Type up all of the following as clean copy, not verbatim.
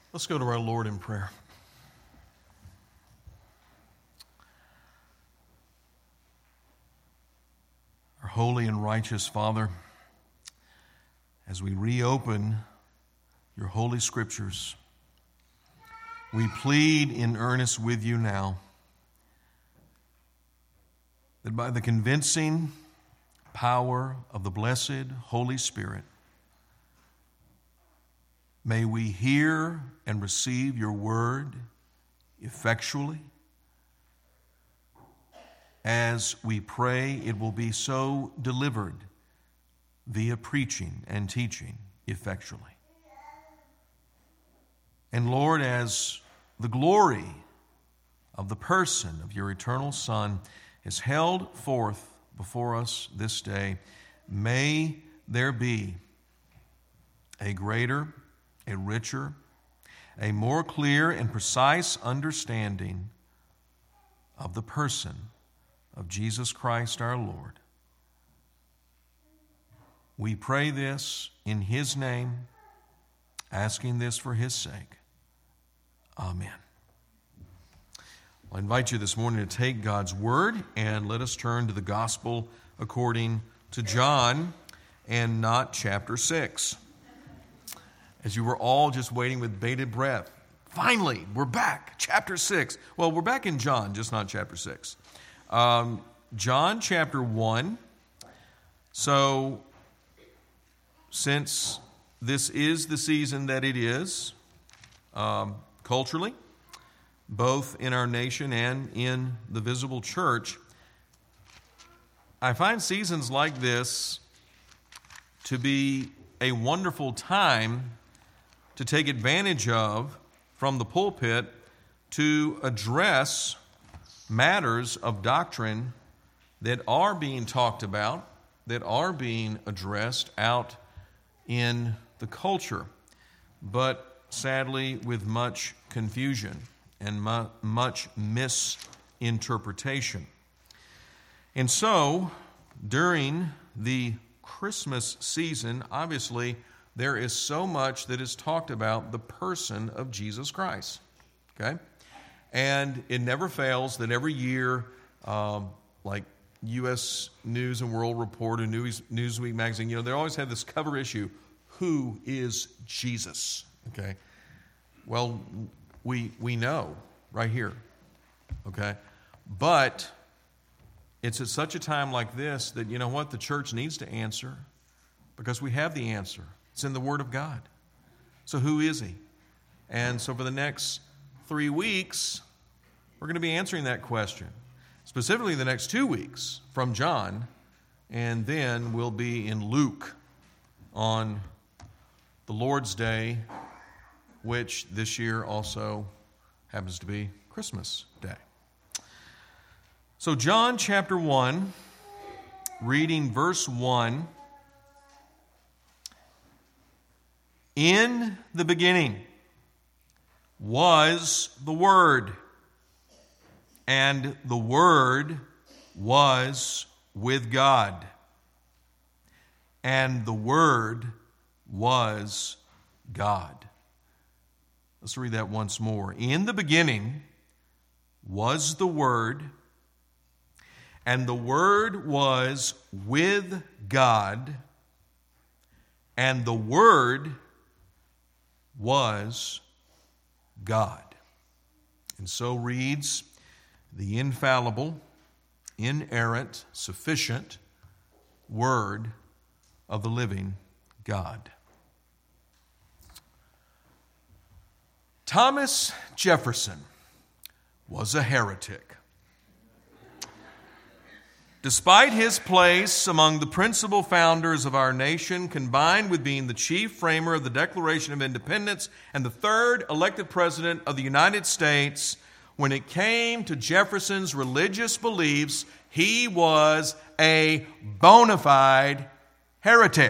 Let's go to our Lord in prayer. Our holy and righteous Father, as we reopen your holy scriptures, we plead in earnest with you now that by the convincing power of the blessed Holy Spirit, may we hear and receive your word effectually. As we pray, it will be so delivered via preaching and teaching effectually. And Lord, as the glory of the person of your eternal Son is held forth before us this day, may there be a greater, a richer, a more clear and precise understanding of the person of Jesus Christ our Lord. We pray this in His name, asking this for His sake. Amen. I invite you this morning to take God's Word and let us turn to the Gospel according to John and not chapter 6. As you were all just waiting with bated breath. Finally, we're back. Chapter 6. Well, we're back in John, just not chapter 6. John chapter 1. So, since this is the season that it is, culturally, both in our nation and in the visible church, I find seasons like this to be a wonderful time to take advantage of from the pulpit to address matters of doctrine that are being talked about, that are being addressed out in the culture, but sadly with much confusion and much misinterpretation. And so, during the Christmas season, obviously, there is so much that is talked about the person of Jesus Christ. Okay? And it never fails that every year, like U.S. News and World Report and Newsweek magazine, they always have this cover issue, who is Jesus? Okay? Well, we know right here. Okay? But it's at such a time like this that, you know what, the church needs to answer because we have the answer. It's in the Word of God. So who is He? And so for the next 3 weeks, we're going to be answering that question. Specifically the next 2 weeks from John, and then we'll be in Luke on the Lord's Day, which this year also happens to be Christmas Day. So John chapter 1, reading verse 1. In the beginning was the Word, and the Word was with God, and the Word was God. Let's read that once more. In the beginning was the Word, and the Word was with God, and the Word was God. And so reads the infallible, inerrant, sufficient Word of the living God. Thomas Jefferson was a heretic. Despite his place among the principal founders of our nation, combined with being the chief framer of the Declaration of Independence and the third elected president of the United States, when it came to Jefferson's religious beliefs, he was a bona fide heretic.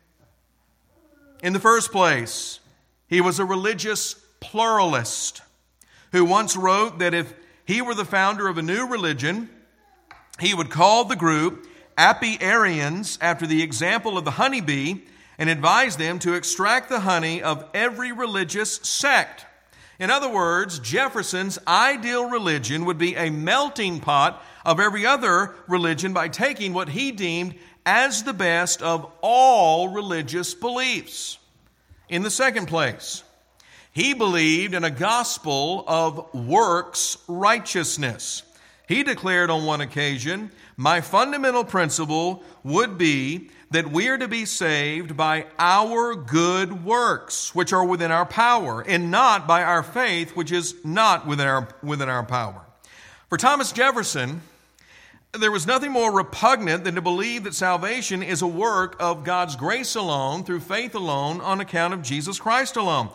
In the first place, he was a religious pluralist who once wrote that if he were the founder of a new religion, he would call the group Apiarians after the example of the honeybee and advised them to extract the honey of every religious sect. In other words, Jefferson's ideal religion would be a melting pot of every other religion by taking what he deemed as the best of all religious beliefs. In the second place, he believed in a gospel of works righteousness. He declared on one occasion, "My fundamental principle would be that we are to be saved by our good works, which are within our power, and not by our faith, which is not within our power." For Thomas Jefferson, there was nothing more repugnant than to believe that salvation is a work of God's grace alone, through faith alone, on account of Jesus Christ alone.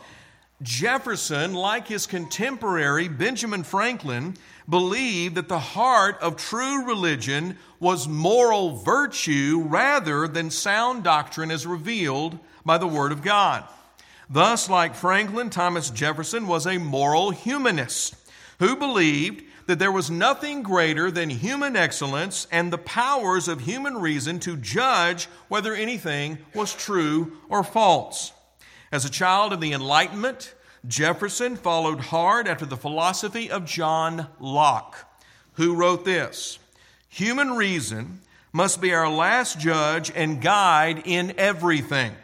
Jefferson, like his contemporary Benjamin Franklin, believed that the heart of true religion was moral virtue rather than sound doctrine as revealed by the Word of God. Thus, like Franklin, Thomas Jefferson was a moral humanist who believed that there was nothing greater than human excellence and the powers of human reason to judge whether anything was true or false. As a child of the Enlightenment, Jefferson followed hard after the philosophy of John Locke, who wrote this: "Human reason must be our last judge and guide in everything.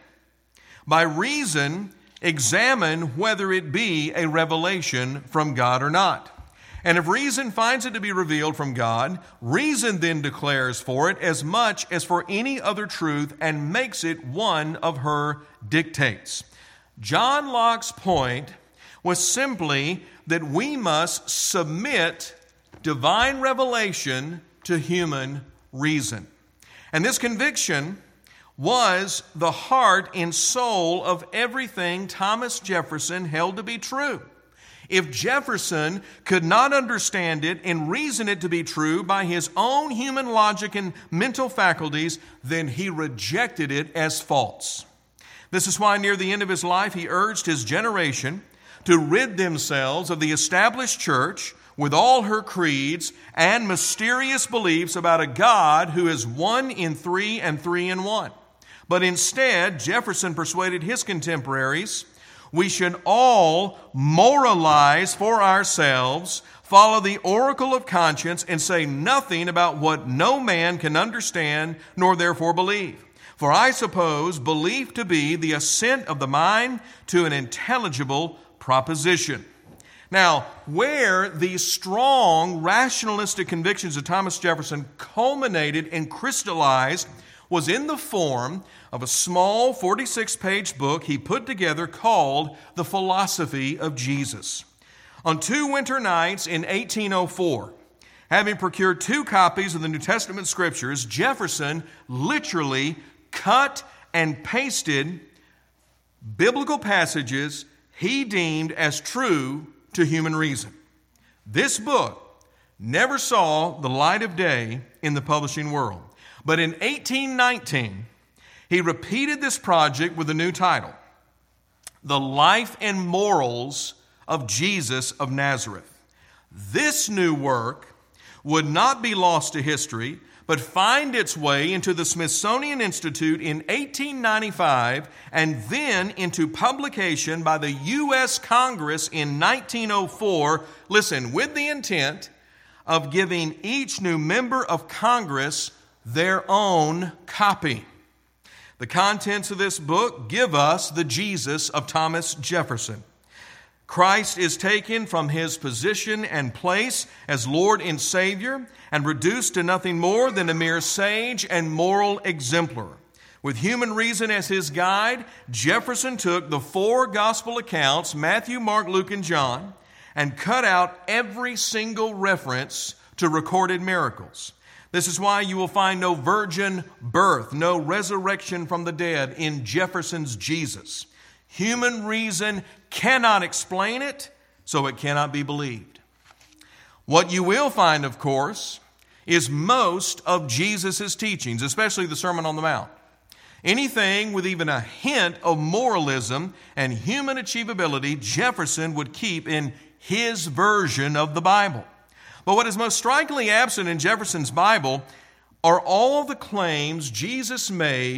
By reason, examine whether it be a revelation from God or not. And if reason finds it to be revealed from God, reason then declares for it as much as for any other truth and makes it one of her dictates." John Locke's point was simply that we must submit divine revelation to human reason. And this conviction was the heart and soul of everything Thomas Jefferson held to be true. If Jefferson could not understand it and reason it to be true by his own human logic and mental faculties, then he rejected it as false. This is why near the end of his life he urged his generation to rid themselves of the established church with all her creeds and mysterious beliefs about a God who is one in three and three in one. But instead, Jefferson persuaded his contemporaries, we should all moralize for ourselves, follow the oracle of conscience, and say nothing about what no man can understand nor therefore believe. For I suppose belief to be the assent of the mind to an intelligible proposition. Now, where these strong rationalistic convictions of Thomas Jefferson culminated and crystallized was in the form of a small 46-page book he put together called The Philosophy of Jesus. On 2 winter nights in 1804, having procured 2 copies of the New Testament Scriptures, Jefferson literally cut and pasted biblical passages he deemed as true to human reason. This book never saw the light of day in the publishing world. But in 1819, he repeated this project with a new title, The Life and Morals of Jesus of Nazareth. This new work would not be lost to history, but find its way into the Smithsonian Institute in 1895 and then into publication by the U.S. Congress in 1904, listen, with the intent of giving each new member of Congress their own copy. The contents of this book give us the Jesus of Thomas Jefferson. Christ is taken from his position and place as Lord and Savior and reduced to nothing more than a mere sage and moral exemplar. With human reason as his guide, Jefferson took the 4 gospel accounts, Matthew, Mark, Luke, and John, and cut out every single reference to recorded miracles. This is why you will find no virgin birth, no resurrection from the dead in Jefferson's Jesus. Human reason cannot explain it, so it cannot be believed. What you will find, of course, is most of Jesus' teachings, especially the Sermon on the Mount. Anything with even a hint of moralism and human achievability, Jefferson would keep in his version of the Bible. But what is most strikingly absent in Jefferson's Bible are all the claims Jesus made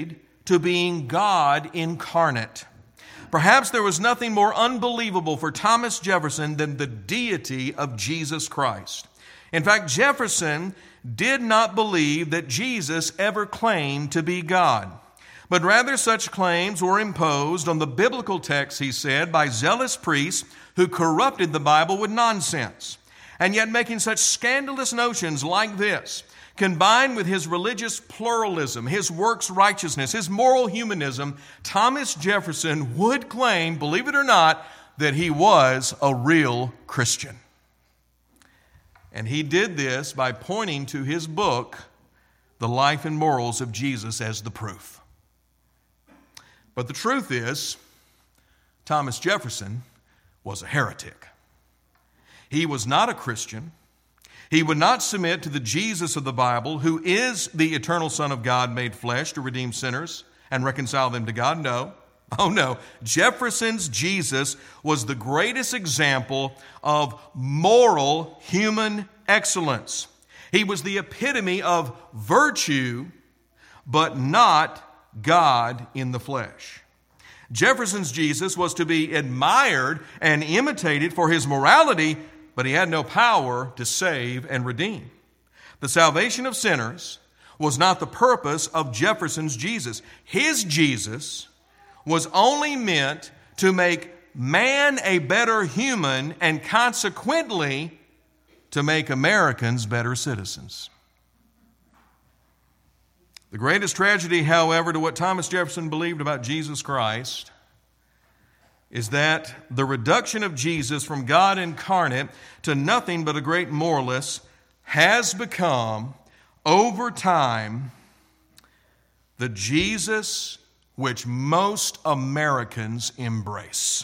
to being God incarnate. Perhaps there was nothing more unbelievable for Thomas Jefferson than the deity of Jesus Christ. In fact, Jefferson did not believe that Jesus ever claimed to be God, but rather such claims were imposed on the biblical text, he said, by zealous priests who corrupted the Bible with nonsense. And yet making such scandalous notions like this, combined with his religious pluralism, his works righteousness, his moral humanism, Thomas Jefferson would claim, believe it or not, that he was a real Christian. And he did this by pointing to his book, The Life and Morals of Jesus, as the proof. But the truth is, Thomas Jefferson was a heretic. He was not a Christian. He would not submit to the Jesus of the Bible, who is the eternal Son of God made flesh to redeem sinners and reconcile them to God. No. Oh no. Jefferson's Jesus was the greatest example of moral human excellence. He was the epitome of virtue, but not God in the flesh. Jefferson's Jesus was to be admired and imitated for his morality, but he had no power to save and redeem. The salvation of sinners was not the purpose of Jefferson's Jesus. His Jesus was only meant to make man a better human and consequently to make Americans better citizens. The greatest tragedy, however, to what Thomas Jefferson believed about Jesus Christ is that the reduction of Jesus from God incarnate to nothing but a great moralist has become, over time, the Jesus which most Americans embrace.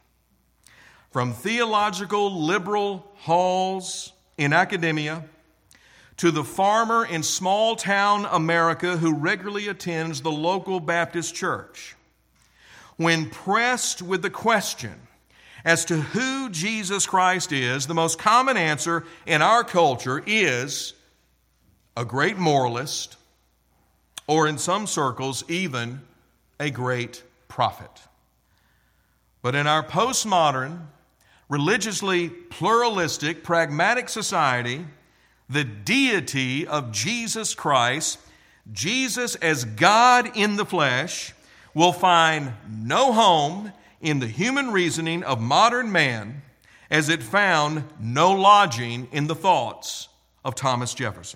From theological liberal halls in academia to the farmer in small town America who regularly attends the local Baptist church, when pressed with the question as to who Jesus Christ is, the most common answer in our culture is a great moralist, or in some circles, even a great prophet. But in our postmodern, religiously pluralistic, pragmatic society, the deity of Jesus Christ, Jesus as God in the flesh, will find no home in the human reasoning of modern man as it found no lodging in the thoughts of Thomas Jefferson.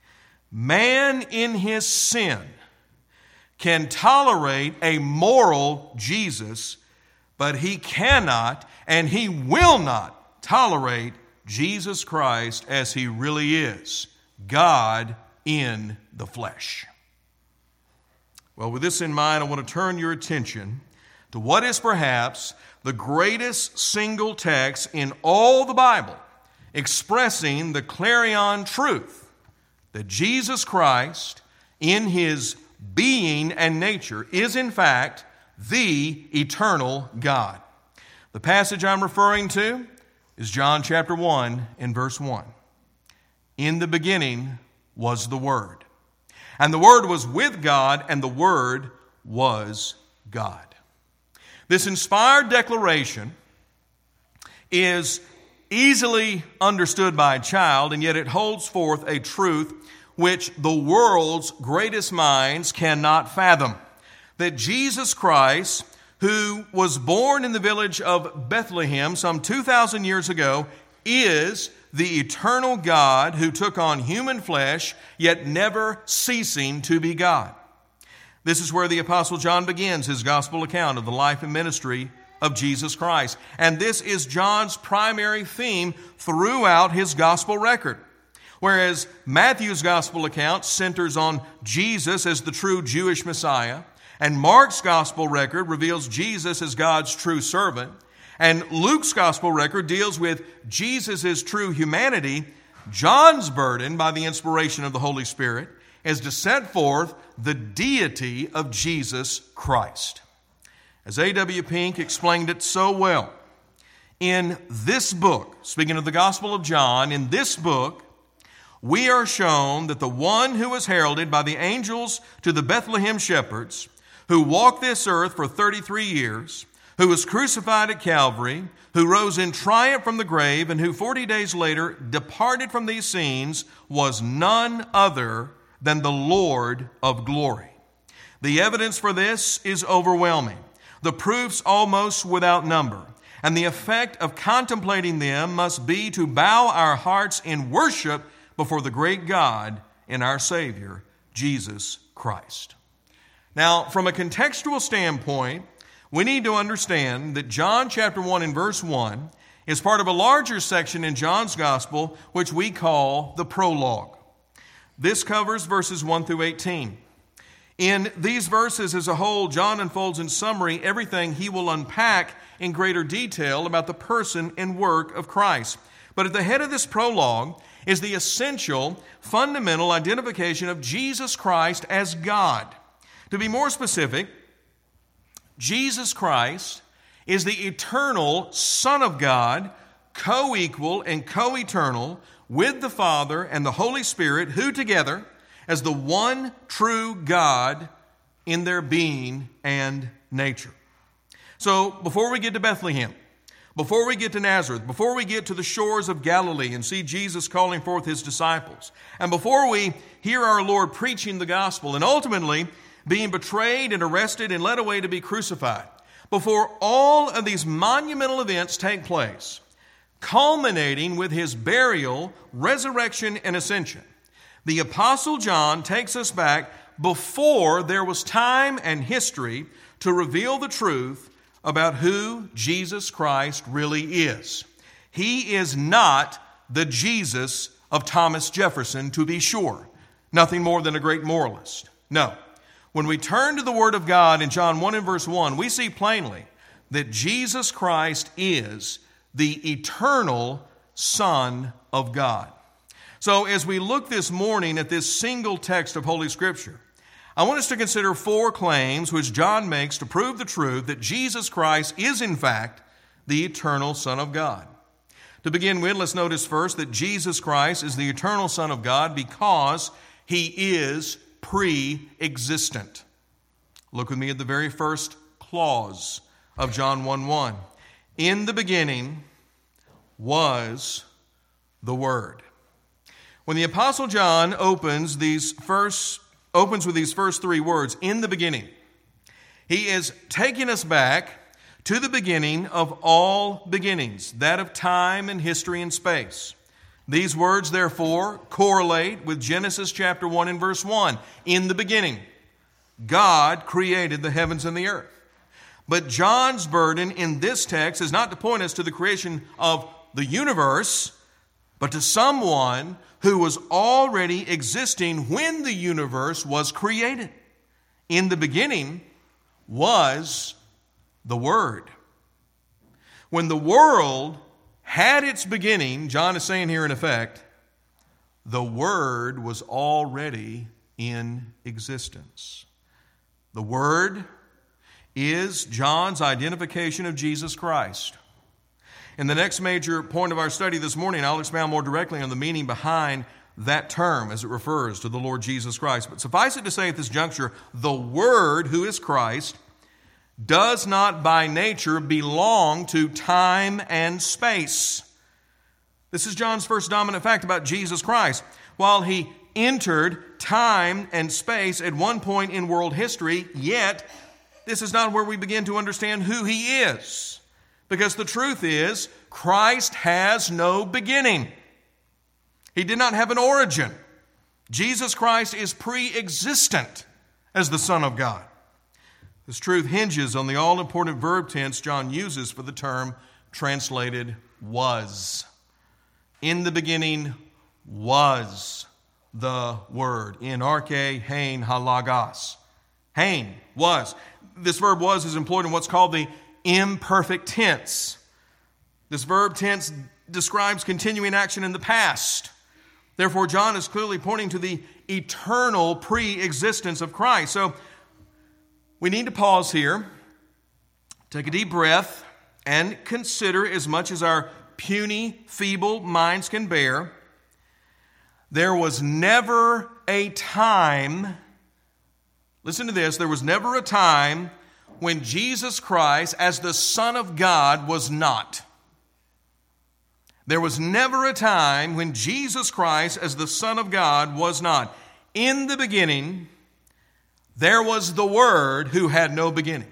Man in his sin can tolerate a moral Jesus, but he cannot and he will not tolerate Jesus Christ as he really is, God in the flesh. Well, with this in mind, I want to turn your attention to what is perhaps the greatest single text in all the Bible expressing the clarion truth that Jesus Christ, in his being and nature, is in fact the eternal God. The passage I'm referring to is John chapter 1 and verse 1. In the beginning was the Word, and the Word was with God, and the Word was God. This inspired declaration is easily understood by a child, and yet it holds forth a truth which the world's greatest minds cannot fathom. That Jesus Christ, who was born in the village of Bethlehem some 2,000 years ago, is the eternal God who took on human flesh, yet never ceasing to be God. This is where the Apostle John begins his gospel account of the life and ministry of Jesus Christ. And this is John's primary theme throughout his gospel record. Whereas Matthew's gospel account centers on Jesus as the true Jewish Messiah, and Mark's gospel record reveals Jesus as God's true servant, and Luke's gospel record deals with Jesus' true humanity, John's burden, by the inspiration of the Holy Spirit, is to set forth the deity of Jesus Christ. As A.W. Pink explained it so well, in this book, speaking of the Gospel of John, in this book, we are shown that the one who was heralded by the angels to the Bethlehem shepherds, who walked this earth for 33 years, who was crucified at Calvary, who rose in triumph from the grave, and who 40 days later departed from these scenes, was none other than the Lord of glory. The evidence for this is overwhelming, the proofs almost without number, and the effect of contemplating them must be to bow our hearts in worship before the great God and our Savior, Jesus Christ. Now, from a contextual standpoint, we need to understand that John chapter 1 and verse 1 is part of a larger section in John's gospel, which we call the prologue. This covers verses 1 through 18. In these verses as a whole, John unfolds in summary everything he will unpack in greater detail about the person and work of Christ. But at the head of this prologue is the essential, fundamental identification of Jesus Christ as God. To be more specific, Jesus Christ is the eternal Son of God, co-equal and co-eternal with the Father and the Holy Spirit, who together, as the one true God in their being and nature. So, before we get to Bethlehem, before we get to Nazareth, before we get to the shores of Galilee and see Jesus calling forth his disciples, and before we hear our Lord preaching the gospel and ultimately being betrayed and arrested and led away to be crucified, before all of these monumental events take place, culminating with his burial, resurrection, and ascension, the Apostle John takes us back before there was time and history to reveal the truth about who Jesus Christ really is. He is not the Jesus of Thomas Jefferson, to be sure. Nothing more than a great moralist. No. When we turn to the Word of God in John 1 and verse 1, we see plainly that Jesus Christ is the eternal Son of God. So as we look this morning at this single text of Holy Scripture, I want us to consider 4 claims which John makes to prove the truth that Jesus Christ is in fact the eternal Son of God. To begin with, let's notice first that Jesus Christ is the eternal Son of God because he is pre-existent. Look with me at the very first clause of John 1:1. In the beginning was the Word. When the Apostle John opens with these first 3 words, in the beginning, he is taking us back to the beginning of all beginnings, that of time and history and space. These words, therefore, correlate with Genesis chapter 1 and verse 1. In the beginning, God created the heavens and the earth. But John's burden in this text is not to point us to the creation of the universe, but to someone who was already existing when the universe was created. In the beginning was the Word. When the world had its beginning, John is saying here in effect, the Word was already in existence. The Word is John's identification of Jesus Christ. In the next major point of our study this morning, I'll expound more directly on the meaning behind that term as it refers to the Lord Jesus Christ. But suffice it to say at this juncture, the Word, who is Christ, does not by nature belong to time and space. This is John's first dominant fact about Jesus Christ. While he entered time and space at one point in world history, yet this is not where we begin to understand who he is. Because the truth is, Christ has no beginning. He did not have an origin. Jesus Christ is pre-existent as the Son of God. This truth hinges on the all-important verb tense John uses for the term translated was. In the beginning was the Word. In arche, hein, halagos. Hein, was. This verb was is employed in what's called the imperfect tense. This verb tense describes continuing action in the past. Therefore, John is clearly pointing to the eternal pre-existence of Christ. So, we need to pause here, take a deep breath, and consider as much as our puny, feeble minds can bear. There was never a time Listen to this. There was never a time when Jesus Christ, as the Son of God, was not. There was never a time when Jesus Christ, as the Son of God, was not. In the beginning, there was the Word who had no beginning.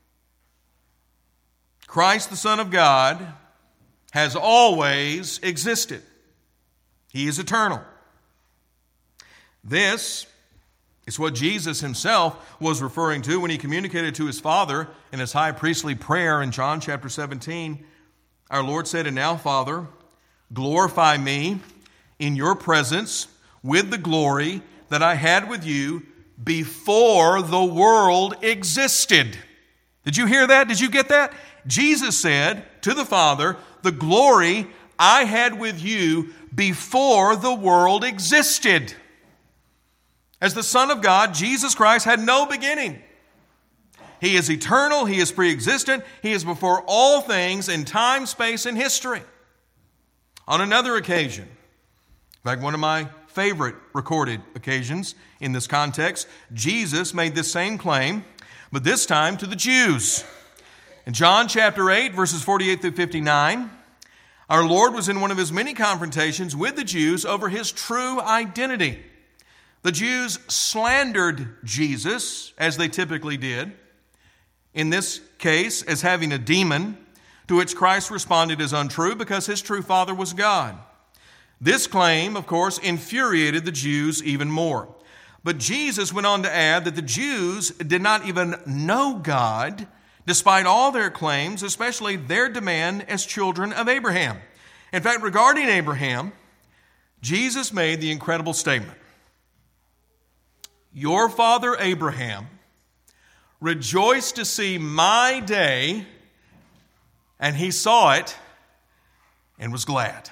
Christ, the Son of God, has always existed. He is eternal. This is what Jesus himself was referring to when he communicated to his Father in his high priestly prayer in John chapter 17. Our Lord said, "And now, Father, glorify me in your presence with the glory that I had with you before the world existed." Did you hear that? Did you get that? Jesus said to the Father, "The glory I had with you before the world existed." As the Son of God, Jesus Christ had no beginning. He is eternal. He is pre-existent. He is before all things in time, space, and history. On another occasion, in fact, one of my favorite recorded occasions in this context, Jesus made this same claim, but this time to the Jews. In John chapter 8, verses 48 through 59, our Lord was in one of his many confrontations with the Jews over his true identity. The Jews slandered Jesus, as they typically did, in this case as having a demon, to which Christ responded as untrue because his true Father was God. This claim, of course, infuriated the Jews even more. But Jesus went on to add that the Jews did not even know God, despite all their claims, especially their demand as children of Abraham. In fact, regarding Abraham, Jesus made the incredible statement, "Your father Abraham rejoiced to see my day, and he saw it and was glad."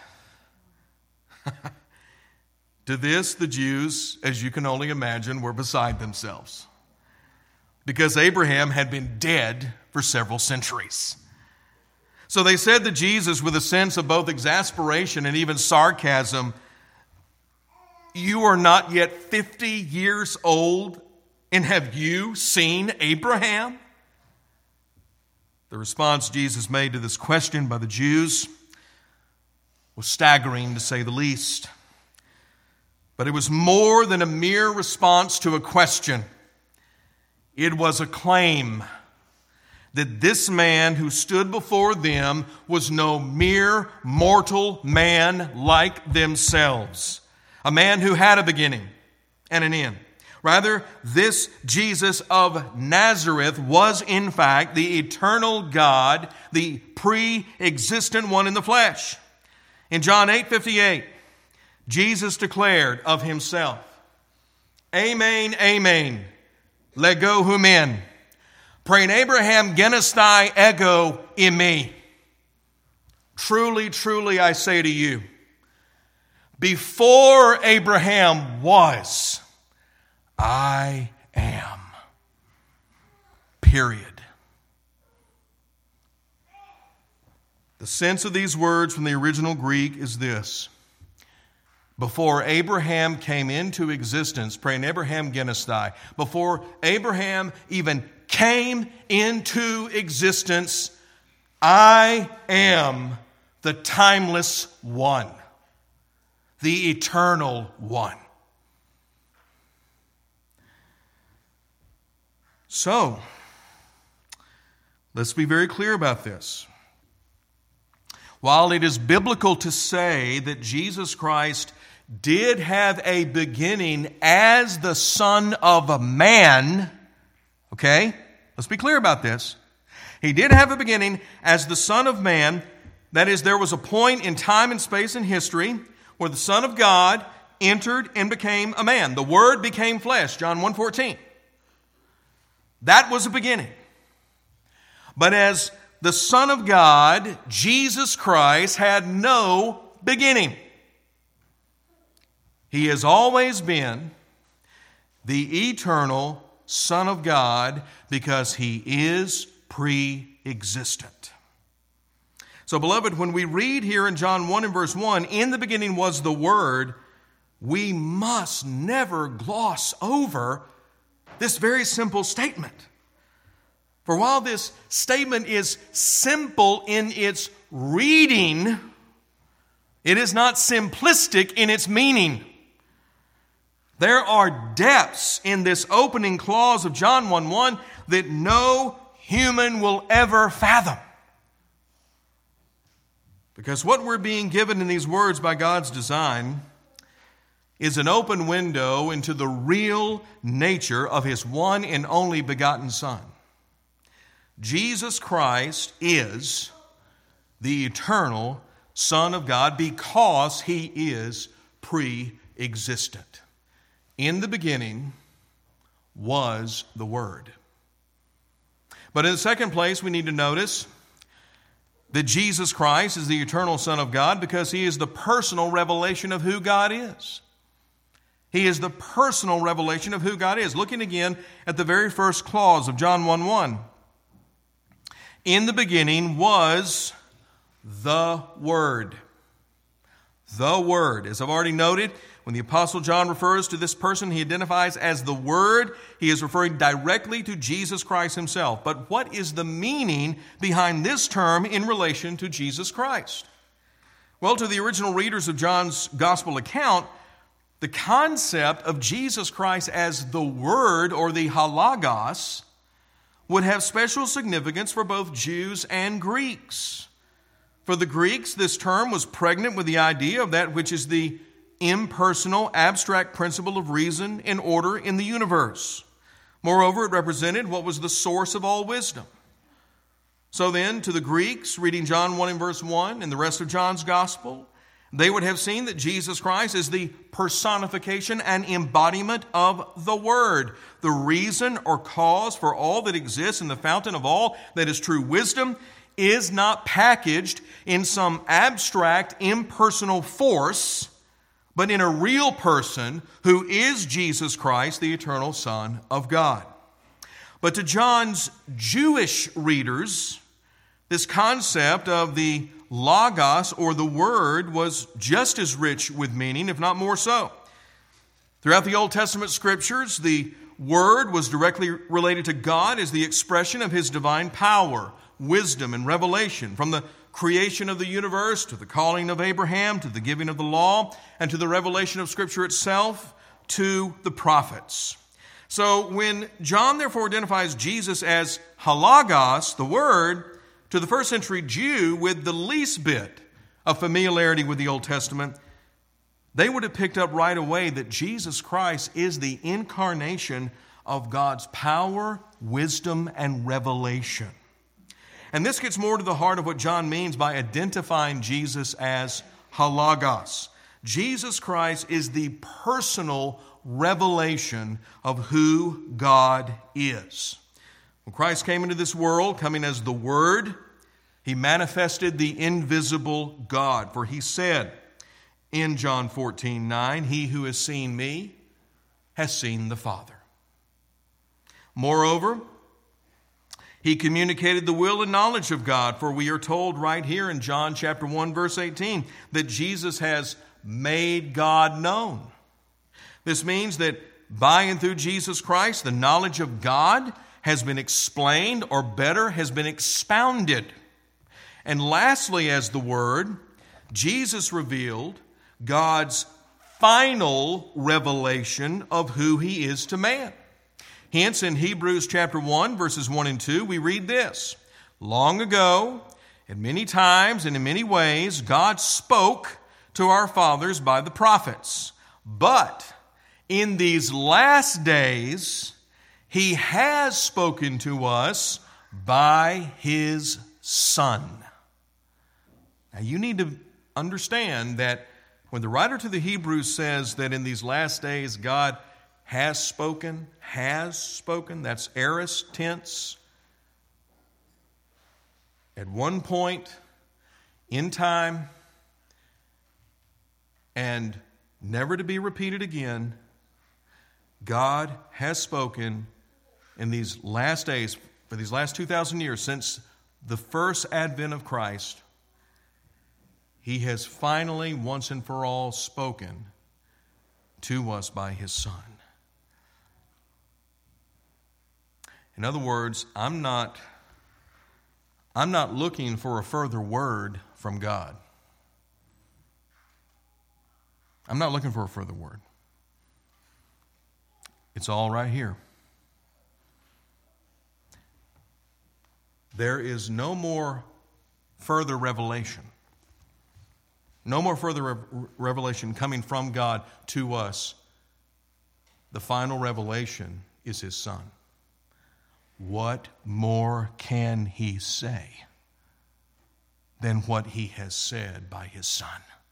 To this, the Jews, as you can only imagine, were beside themselves, because Abraham had been dead for several centuries. So they said to Jesus with a sense of both exasperation and even sarcasm, "You are not yet 50 years old, and have you seen Abraham?" The response Jesus made to this question by the Jews was staggering, to say the least. But it was more than a mere response to a question. It was a claim that this man who stood before them was no mere mortal man like themselves, a man who had a beginning and an end. Rather, this Jesus of Nazareth was in fact the eternal God, the pre-existent one in the flesh. In John 8:58, Jesus declared of himself, "Amen, amen, lego humen, prain Abraham genestai ego imi." Truly, truly, I say to you, before Abraham was, I am. Period. The sense of these words from the original Greek is this: before Abraham came into existence, prain Abraham genestai, before Abraham even came into existence, I am the timeless one, the eternal one. So, let's be very clear about this. While it is biblical to say that Jesus Christ did have a beginning as the Son of a Man, okay? Let's be clear about this. He did have a beginning as the Son of Man. That is, there was a point in time and space and history where the Son of God entered and became a man. The Word became flesh, John 1:14. That was a beginning. But as the Son of God, Jesus Christ, had no beginning. He has always been the eternal Son of God because he is pre-existent. So, beloved, when we read here in John 1 and verse 1, "In the beginning was the Word," we must never gloss over this very simple statement. For while this statement is simple in its reading, it is not simplistic in its meaning. There are depths in this opening clause of John 1:1 that no human will ever fathom. Because what we're being given in these words by God's design is an open window into the real nature of His one and only begotten Son. Jesus Christ is the eternal Son of God because He is pre-existent. In the beginning was the Word. But in the second place, we need to notice that Jesus Christ is the eternal Son of God because He is the personal revelation of who God is. He is the personal revelation of who God is. Looking again at the very first clause of John 1:1. In the beginning was the Word. The Word. As I've already noted, when the Apostle John refers to this person he identifies as the Word, he is referring directly to Jesus Christ Himself. But what is the meaning behind this term in relation to Jesus Christ? Well, to the original readers of John's Gospel account, the concept of Jesus Christ as the Word or the halagos would have special significance for both Jews and Greeks. For the Greeks, this term was pregnant with the idea of that which is the impersonal, abstract principle of reason and order in the universe. Moreover, it represented what was the source of all wisdom. So then, to the Greeks, reading John 1 and verse 1 and the rest of John's Gospel, they would have seen that Jesus Christ is the personification and embodiment of the Word, the reason or cause for all that exists in the fountain of all that is true wisdom is not packaged in some abstract, impersonal force, but in a real person who is Jesus Christ, the eternal Son of God. But to John's Jewish readers, this concept of the Logos, or the Word, was just as rich with meaning, if not more so. Throughout the Old Testament Scriptures, the Word was directly related to God as the expression of His divine power, wisdom, and revelation, from the creation of the universe to the calling of Abraham, to the giving of the law, and to the revelation of Scripture itself, to the prophets. So when John therefore identifies Jesus as halagos, the Word, to the first century Jew with the least bit of familiarity with the Old Testament, they would have picked up right away that Jesus Christ is the incarnation of God's power, wisdom, and revelation. And this gets more to the heart of what John means by identifying Jesus as halagos. Jesus Christ is the personal revelation of who God is. When Christ came into this world, coming as the Word, He manifested the invisible God. For He said in John 14:9, "He who has seen me has seen the Father." Moreover, He communicated the will and knowledge of God, for we are told right here in John chapter 1, verse 18, that Jesus has made God known. This means that by and through Jesus Christ, the knowledge of God has been explained, or better, has been expounded. And lastly, as the Word, Jesus revealed God's final revelation of who He is to man. Hence, in Hebrews chapter 1, verses 1 and 2, we read this: "Long ago, and many times and in many ways, God spoke to our fathers by the prophets. But in these last days, He has spoken to us by His Son." Now, you need to understand that when the writer to the Hebrews says that in these last days God has spoken, that's aorist tense. At one point in time and never to be repeated again, God has spoken in these last days, for these last 2,000 years, since the first advent of Christ. He has finally, once and for all, spoken to us by His Son. In other words, I'm not looking for a further word from God. I'm not looking for a further word. It's all right here. There is no more further revelation. No more further revelation coming from God to us. The final revelation is His Son. What more can He say than what He has said by His Son?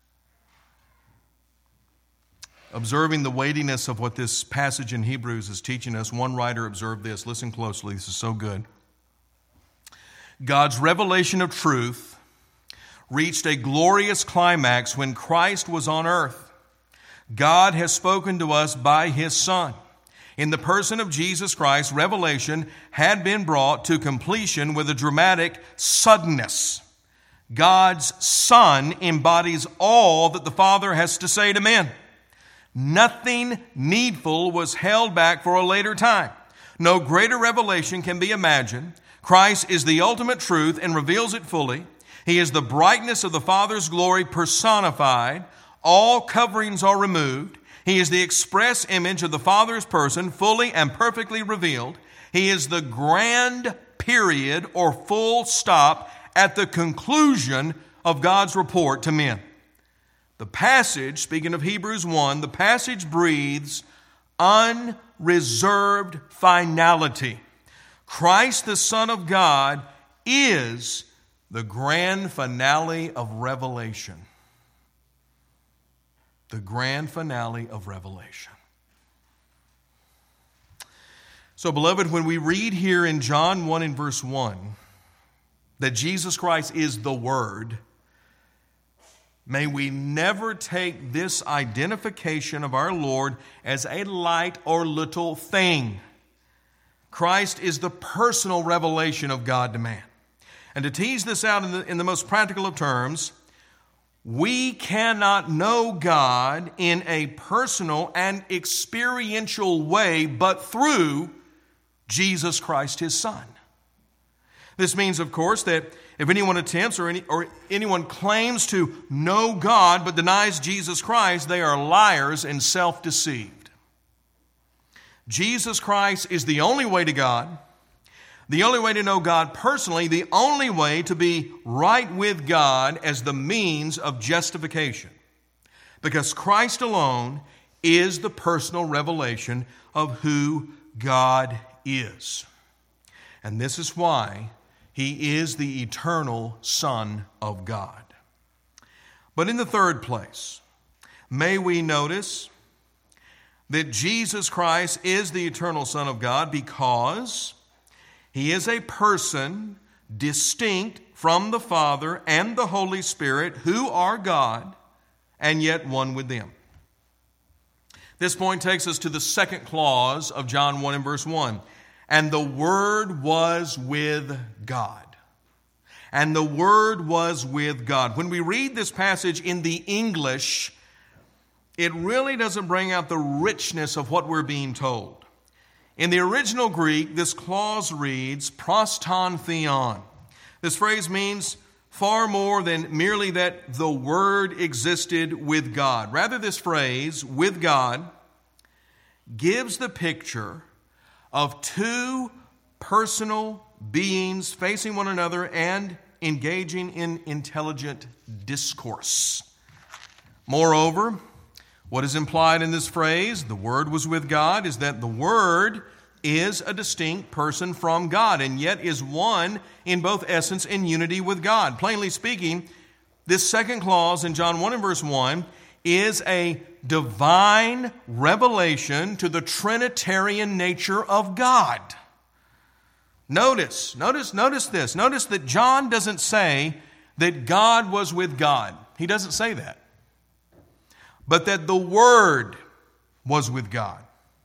Observing the weightiness of what this passage in Hebrews is teaching us, one writer observed this. Listen closely. This is so good. God's revelation of truth reached a glorious climax when Christ was on earth. God has spoken to us by His Son. In the person of Jesus Christ, revelation had been brought to completion with a dramatic suddenness. God's Son embodies all that the Father has to say to men. Nothing needful was held back for a later time. No greater revelation can be imagined. Christ is the ultimate truth and reveals it fully. He is the brightness of the Father's glory personified. All coverings are removed. He is the express image of the Father's person, fully and perfectly revealed. He is the grand period or full stop at the conclusion of God's report to men. The passage, speaking of Hebrews 1, the passage breathes unreserved finality. Christ, the Son of God, is the grand finale of Revelation. The grand finale of Revelation. So, beloved, when we read here in John 1 and verse 1 that Jesus Christ is the Word, may we never take this identification of our Lord as a light or little thing. Christ is the personal revelation of God to man. And to tease this out in the most practical of terms, we cannot know God in a personal and experiential way but through Jesus Christ, His Son. This means, of course, that if anyone attempts or anyone claims to know God but denies Jesus Christ, they are liars and self-deceived. Jesus Christ is the only way to God, the only way to know God personally, the only way to be right with God as the means of justification. Because Christ alone is the personal revelation of who God is. And this is why He is the eternal Son of God. But in the third place, may we notice that Jesus Christ is the eternal Son of God because He is a person distinct from the Father and the Holy Spirit, who are God and yet one with them. This point takes us to the second clause of John 1 and verse 1. And the Word was with God. And the Word was with God. When we read this passage in the English, it really doesn't bring out the richness of what we're being told. In the original Greek, this clause reads, proston theon. This phrase means far more than merely that the Word existed with God. Rather, this phrase, with God, gives the picture of two personal beings facing one another and engaging in intelligent discourse. Moreover, what is implied in this phrase, the Word was with God, is that the Word is a distinct person from God and yet is one in both essence and unity with God. Plainly speaking, this second clause in John 1 and verse 1 is a divine revelation to the Trinitarian nature of God. Notice this. Notice that John doesn't say that God was with God. He doesn't say that. But that the Word was with God.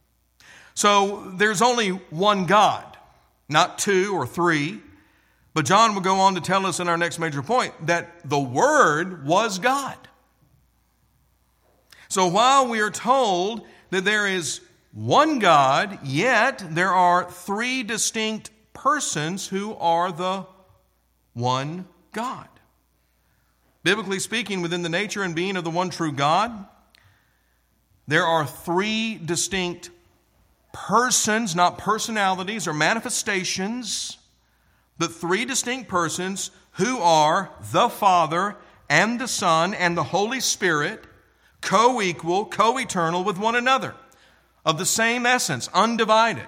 So there's only one God, not two or three. But John will go on to tell us in our next major point that the Word was God. So while we are told that there is one God, yet there are three distinct persons who are the one God. Biblically speaking, within the nature and being of the one true God, there are three distinct persons, not personalities or manifestations, but three distinct persons who are the Father and the Son and the Holy Spirit, co-equal, co-eternal with one another, of the same essence, undivided.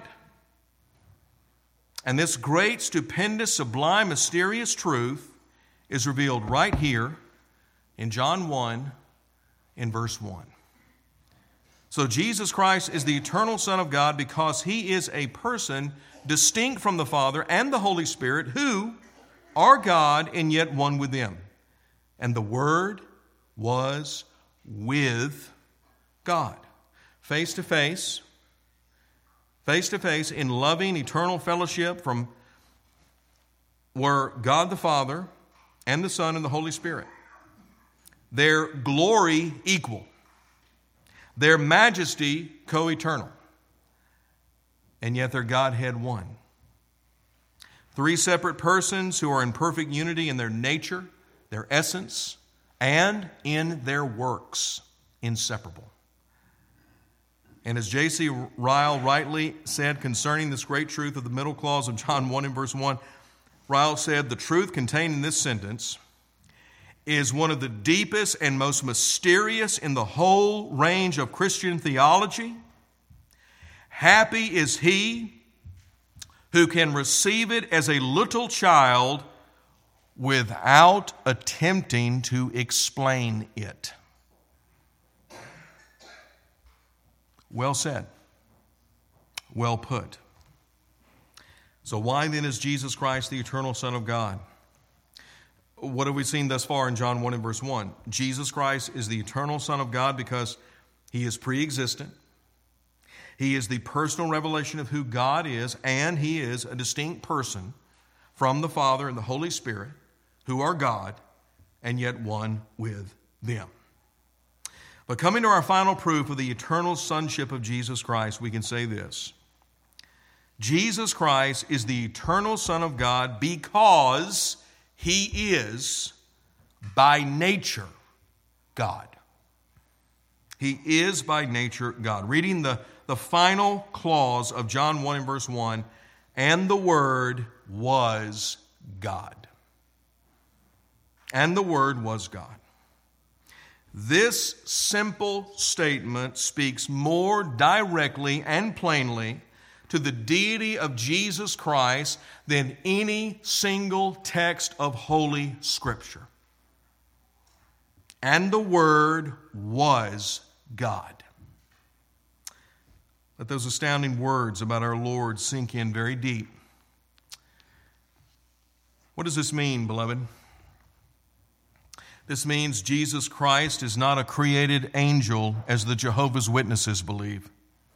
And this great, stupendous, sublime, mysterious truth is revealed right here in John 1, in verse 1. So Jesus Christ is the eternal Son of God because He is a person distinct from the Father and the Holy Spirit, who are God and yet one with them. And the Word was with God. Face to face in loving eternal fellowship from were God the Father and the Son and the Holy Spirit. Their glory equal. Their majesty co-eternal. And yet their Godhead one. Three separate persons who are in perfect unity in their nature, their essence, and in their works, inseparable. And as J.C. Ryle rightly said concerning this great truth of the middle clause of John 1 and verse 1, Ryle said, the truth contained in this sentence is one of the deepest and most mysterious in the whole range of Christian theology. Happy is he who can receive it as a little child without attempting to explain it. Well said. Well put. So why then is Jesus Christ the eternal Son of God? What have we seen thus far in John 1 and verse 1? Jesus Christ is the eternal Son of God because He is pre-existent. He is the personal revelation of who God is, and He is a distinct person from the Father and the Holy Spirit, who are God, and yet one with them. But coming to our final proof of the eternal sonship of Jesus Christ, we can say this. Jesus Christ is the eternal Son of God because He is, by nature, God. He is, by nature, God. Reading the final clause of John 1 and verse 1, and the Word was God. And the Word was God. This simple statement speaks more directly and plainly to the deity of Jesus Christ than any single text of Holy Scripture. And the Word was God. Let those astounding words about our Lord sink in very deep. What does this mean, beloved? This means Jesus Christ is not a created angel as the Jehovah's Witnesses believe.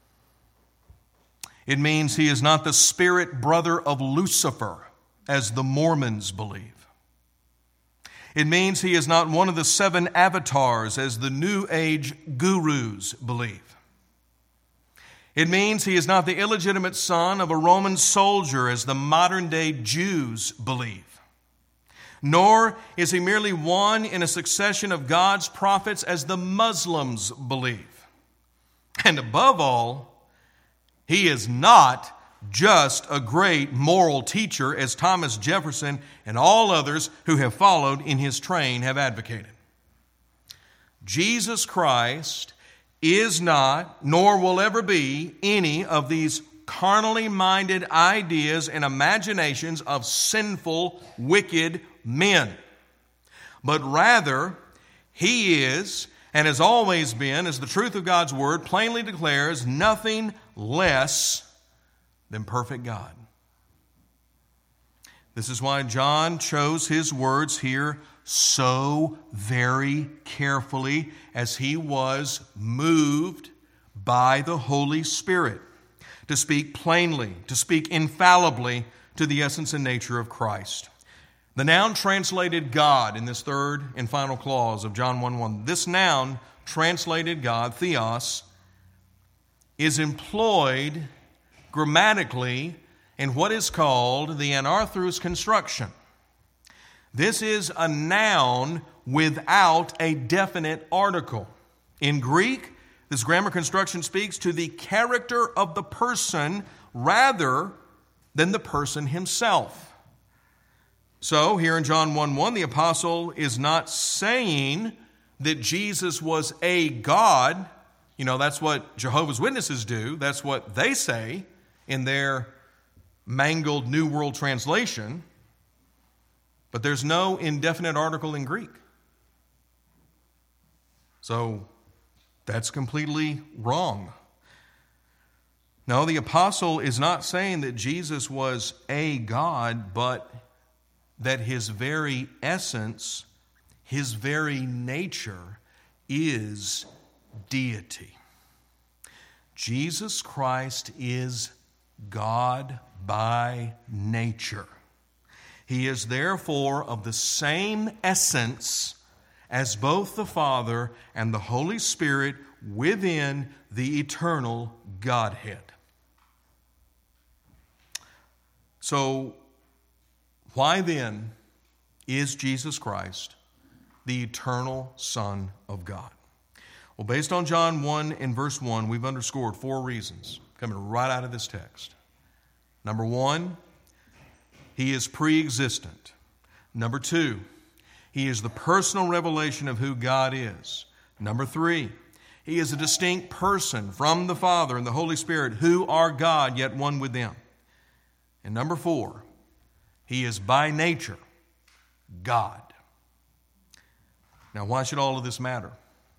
It means He is not the spirit brother of Lucifer as the Mormons believe. It means He is not one of the 7 avatars as the New Age gurus believe. It means He is not the illegitimate son of a Roman soldier as the modern day Jews believe. Nor is He merely one in a succession of God's prophets as the Muslims believe. And above all, He is not just a great moral teacher as Thomas Jefferson and all others who have followed in His train have advocated. Jesus Christ is not, nor will ever be, any of these carnally minded ideas and imaginations of sinful, wicked men. But rather, He is, and has always been, as the truth of God's Word plainly declares, nothing less than perfect God. This is why John chose his words here so very carefully, as he was moved by the Holy Spirit to speak plainly, to speak infallibly to the essence and nature of Christ. The noun translated God in this third and final clause of John 1:1. This noun translated God, theos, is employed grammatically in what is called the anarthrous construction. This is a noun without a definite article. In Greek, this grammar construction speaks to the character of the person rather than the person himself. So, here in John 1:1, the apostle is not saying that Jesus was a God. You know, that's what Jehovah's Witnesses do. That's what they say in their mangled New World Translation. But there's no indefinite article in Greek. So, that's completely wrong. No, the apostle is not saying that Jesus was a God, but that his very essence, his very nature is deity. Jesus Christ is God by nature. He is therefore of the same essence as both the Father and the Holy Spirit within the eternal Godhead. So, why then is Jesus Christ the eternal Son of God? Well, based on John 1 and verse 1, we've underscored 4 reasons coming right out of this text. Number 1, he is pre-existent. Number 2, he is the personal revelation of who God is. Number 3, he is a distinct person from the Father and the Holy Spirit who are God, yet one with them. And number 4, he is by nature God. Now, why should all of this matter?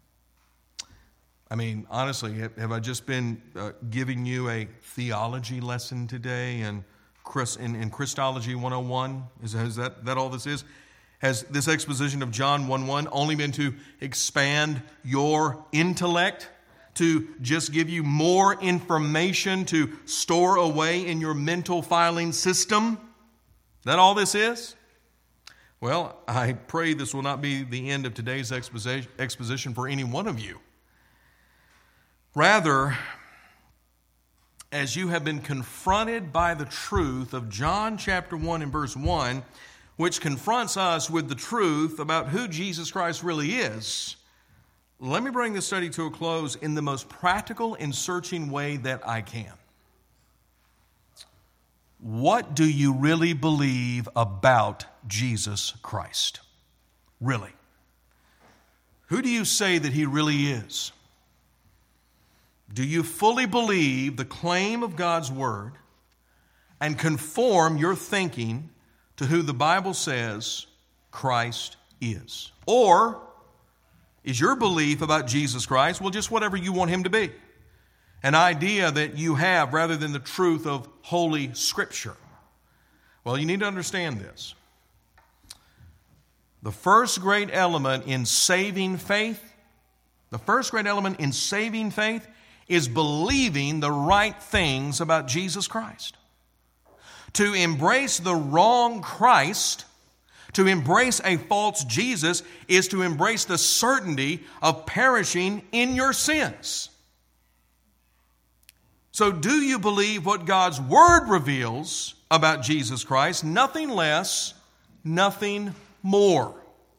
I mean, honestly, have I just been giving you a theology lesson today in Christology 101? Is that all this is? Has this exposition of John 1:1 only been to expand your intellect, to just give you more information to store away in your mental filing system? Is that all this is? Well, I pray this will not be the end of today's exposition for any one of you. Rather, as you have been confronted by the truth of John chapter 1 and verse 1, which confronts us with the truth about who Jesus Christ really is, let me bring this study to a close in the most practical and searching way that I can. What do you really believe about Jesus Christ? Really? Who do you say that he really is? Do you fully believe the claim of God's Word and conform your thinking to who the Bible says Christ is? Or is your belief about Jesus Christ, well, just whatever you want him to be? An idea that you have rather than the truth of Holy Scripture? Well, you need to understand this. The first great element in saving faith is believing the right things about Jesus Christ. To embrace the wrong Christ, to embrace a false Jesus, is to embrace the certainty of perishing in your sins. So do you believe what God's Word reveals about Jesus Christ? Nothing less, nothing more.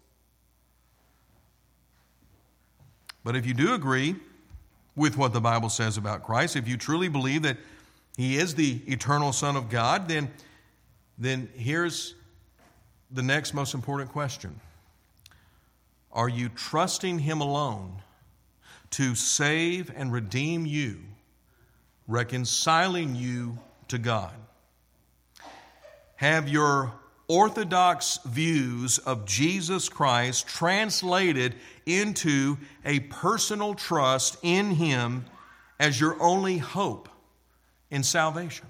But if you do agree with what the Bible says about Christ, if you truly believe that he is the eternal Son of God, then here's the next most important question. Are you trusting him alone to save and redeem you, reconciling you to God? Have your orthodox views of Jesus Christ translated into a personal trust in him as your only hope in salvation?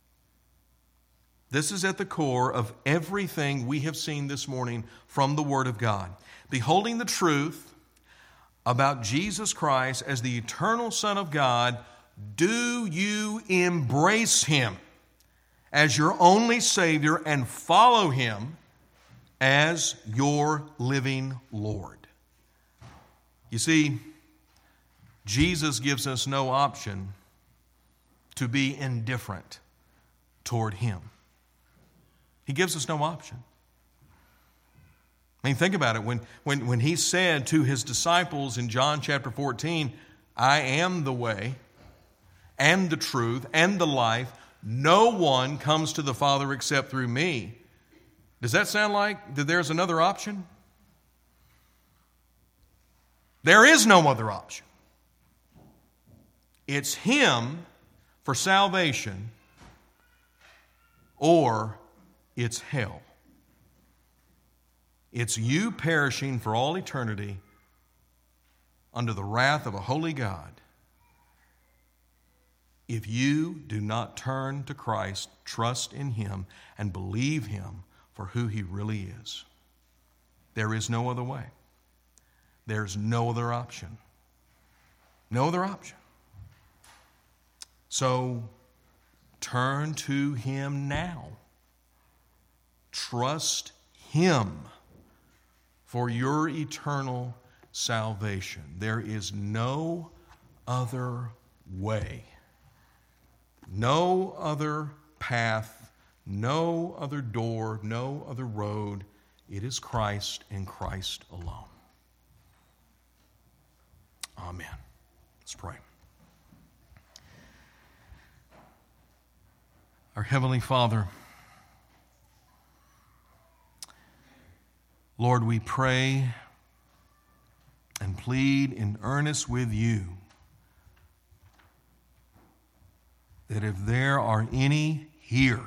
This is at the core of everything we have seen this morning from the Word of God. Beholding the truth about Jesus Christ as the eternal Son of God, do you embrace him as your only Savior and follow him as your living Lord? You see, Jesus gives us no option to be indifferent toward Him. He gives us no option. I mean, think about it. When He said to His disciples in John chapter 14, I am the way and the truth and the life. No one comes to the Father except through me. Does that sound like that there's another option? There is no other option. It's Him for salvation, or it's hell. It's you perishing for all eternity under the wrath of a holy God if you do not turn to Christ, trust in Him, and believe Him for who He really is. There is no other way. There's no other option. No other option. So turn to Him now. Trust Him for your eternal salvation. There is no other way, no other path, no other door, no other road. It is Christ and Christ alone. Amen. Let's pray. Our Heavenly Father, Lord, we pray and plead in earnest with You that if there are any here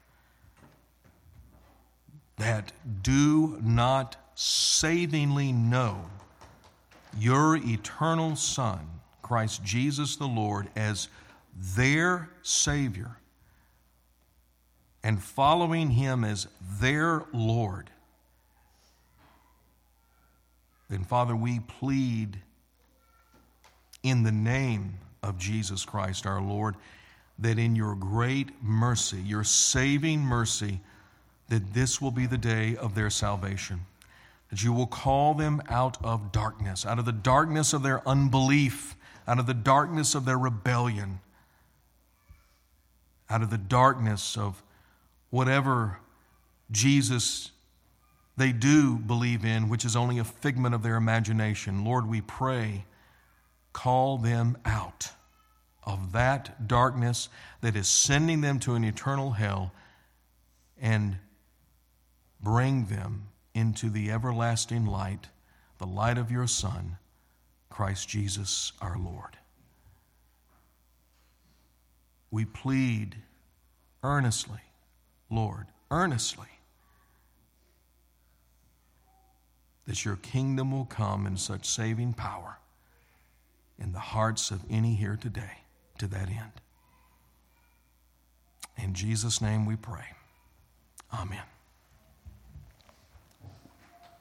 that do not savingly know Your eternal Son, Christ Jesus the Lord, as their Savior, and following Him as their Lord, then, Father, we plead in the name of Jesus Christ our Lord that in Your great mercy, Your saving mercy, that this will be the day of their salvation, that You will call them out of darkness, out of the darkness of their unbelief, out of the darkness of their rebellion, out of the darkness of whatever Jesus they do believe in, which is only a figment of their imagination. Lord, we pray, call them out of that darkness that is sending them to an eternal hell, and bring them into the everlasting light, the light of Your Son, Christ Jesus our Lord. We plead earnestly, Lord, earnestly, that Your kingdom will come in such saving power in the hearts of any here today to that end. In Jesus' name we pray. Amen.